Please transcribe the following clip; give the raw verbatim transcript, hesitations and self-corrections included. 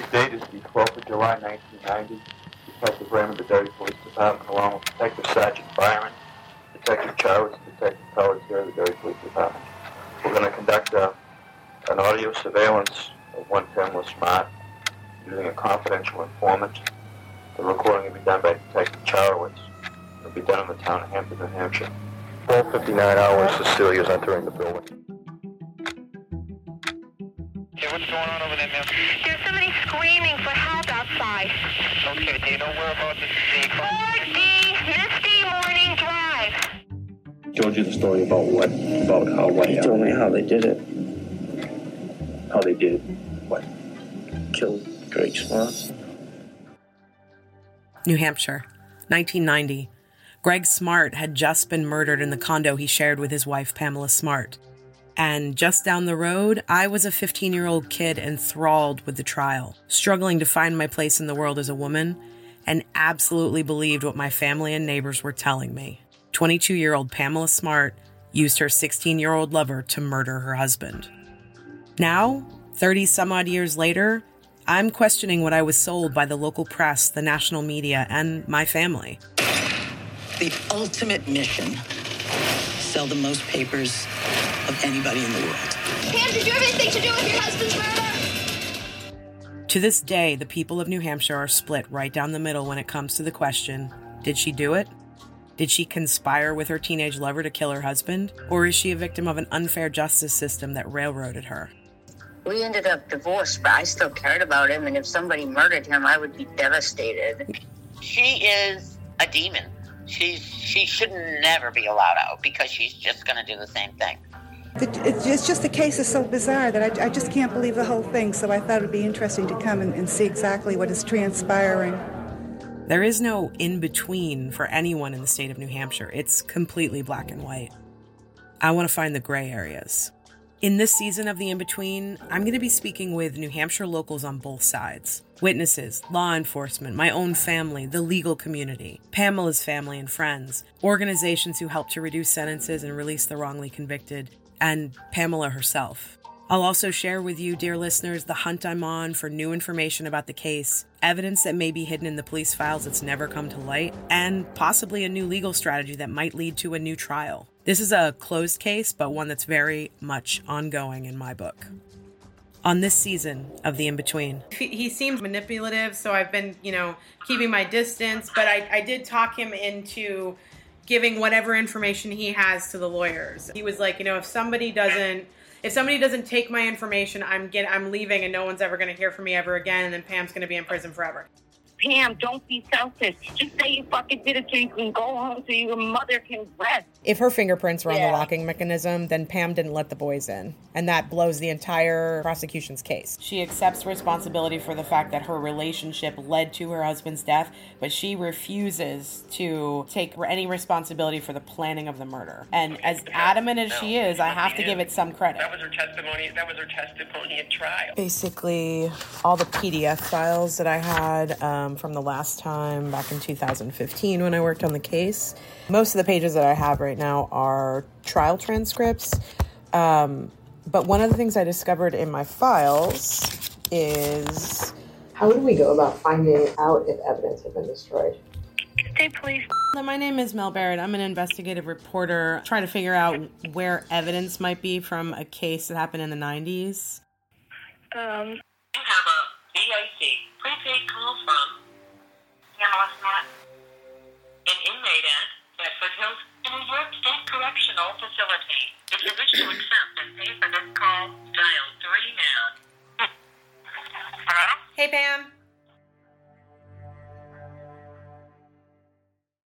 Date is the twelfth of July, nineteen ninety. Detective Raymond, the Derry Police Department, along with Detective Sergeant Byron, Detective Charles, and Detective Collins here at the Derry Police Department. We're going to conduct a, an audio surveillance of one Pamela Smart using a confidential informant. The recording will be done by Detective Charowitz. It will be done in the town of Hampton, New Hampshire. twelve fifty-nine hours, Cecilia's entering the building. Okay, what's going on over there, ma'am? There's somebody screaming for help outside. Okay, do you know whereabouts it's being called? four D Misty Morning Drive. Told you the story about what? About how what? He told me how they did it. How they did what? Killed Greg Smart. New Hampshire, nineteen ninety. Greg Smart had just been murdered in the condo he shared with his wife, Pamela Smart. And just down the road, I was a fifteen-year-old kid enthralled with the trial, struggling to find my place in the world as a woman, and absolutely believed what my family and neighbors were telling me. twenty-two-year-old Pamela Smart used her sixteen-year-old lover to murder her husband. Now, thirty-some-odd years later, I'm questioning what I was sold by the local press, the national media, and my family. The ultimate mission, sell the most papers of anybody in the world. Pam, did you have anything to do with your husband's murder? To this day, the people of New Hampshire are split right down the middle when it comes to the question, did she do it? Did she conspire with her teenage lover to kill her husband? Or is she a victim of an unfair justice system that railroaded her? We ended up divorced, but I still cared about him, and if somebody murdered him, I would be devastated. She is a demon. She's, she should never be allowed out because she's just going to do the same thing. It's just the case is so bizarre that I, I just can't believe the whole thing, so I thought it would be interesting to come and, and see exactly what is transpiring. There is no in-between for anyone in the state of New Hampshire. It's completely black and white. I want to find the gray areas. In this season of The In-Between, I'm going to be speaking with New Hampshire locals on both sides. Witnesses, law enforcement, my own family, the legal community, Pamela's family and friends, organizations who help to reduce sentences and release the wrongly convicted, and Pamela herself. I'll also share with you, dear listeners, the hunt I'm on for new information about the case, evidence that may be hidden in the police files that's never come to light, and possibly a new legal strategy that might lead to a new trial. This is a closed case, but one that's very much ongoing in my book. On this season of The In-Between. He seems manipulative, so I've been, you know, keeping my distance, but I, I did talk him into giving whatever information he has to the lawyers. He was like, you know, if somebody doesn't If somebody doesn't take my information, I'm get, I'm leaving and no one's ever going to hear from me ever again, and then Pam's going to be in prison forever. Pam, don't be selfish. Just say you fucking did it so you can go home so your mother can rest. If her fingerprints were on Yeah. the locking mechanism, then Pam didn't let the boys in. And that blows the entire prosecution's case. She accepts responsibility for the fact that her relationship led to her husband's death, but she refuses to take any responsibility for the planning of the murder. And as adamant as she is, I have to give it some credit. That was her testimony. That was her testimony at trial. Basically, all the P D F files that I had um, from the last time back in two thousand fifteen when I worked on the case. Most of the pages that I have right now are trial transcripts. Um, but one of the things I discovered in my files is... How do we go about finding out if evidence has been destroyed? Stay, please. My name is Mel Barrett. I'm an investigative reporter trying to figure out where evidence might be from a case that happened in the nineties. Um... You have a V I C prepaid call from Pamela Smart, an inmate at Bedford Hills, New York State Correctional Facility. If you wish to accept and pay for this call, dial three now. Hello? Hey, Pam.